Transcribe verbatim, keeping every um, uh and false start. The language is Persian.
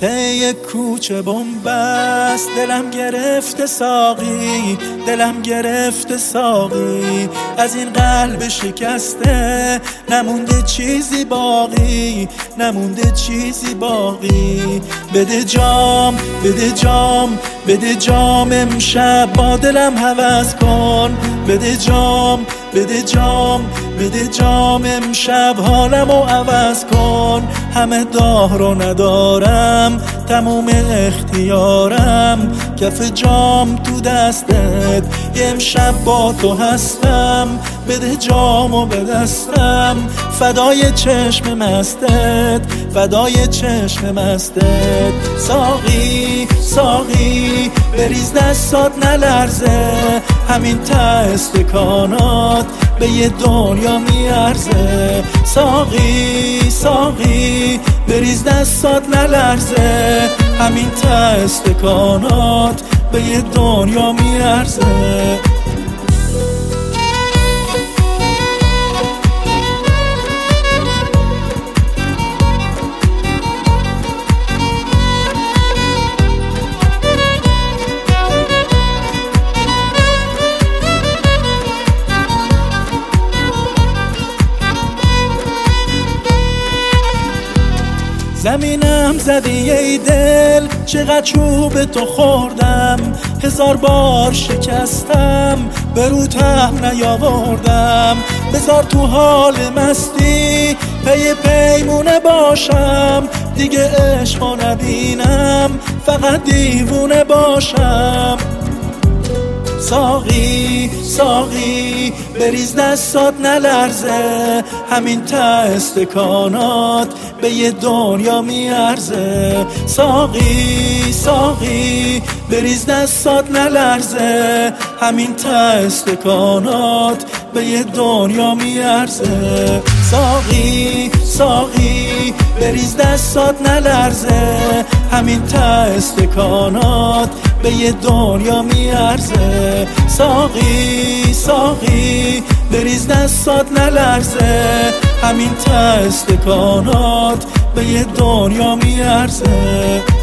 پی کوچه بنبست، دلم گرفته ساقی، دلم گرفته ساقی. از این قلب شکسته نمونده چیزی باقی، نمونده چیزی باقی. بده جام، بده جام، بده جام امشب با دلم هوس کن. بده جام، بده جام، بده جام امشب حالمو عوض کن. همه داه رو ندارم، تموم اختیارم، کف جام تو دستت، یه امشب با تو هستم. بده جامو به دستم، فدای چشم مستت، فدای چشم مستت. ساقی، ساقی بریز دستات نلرزه، همین ته استکانات به یه دنیا میارزه. ساقی، ساقی بریز دستات نلرزه، همین ته استکانات به یه دنیا میارزه. زمینم زدی ای دل، چقدر چوب تو خوردم، هزار بار شکستم، به رو تهم نیاوردم. بذار تو حال مستی پی پیمونه باشم، دیگه عشقو نبینم، فقط دیوونه باشم. ساقی، ساقی بریز دستات نلرزه، همین ته استکانات به یه دنیا میارزه. ساقی، ساقی بریز دستات نلرزه، همین ته استکانات به یه دنیا میارزه. ساقی، ساقی بریز دستات نلرزه، همین ته استکانات به یه دنیا میارزه. ساقی، ساقی بریز دستات نلرزه، همین ته استکانات به یه دنیا میارزه.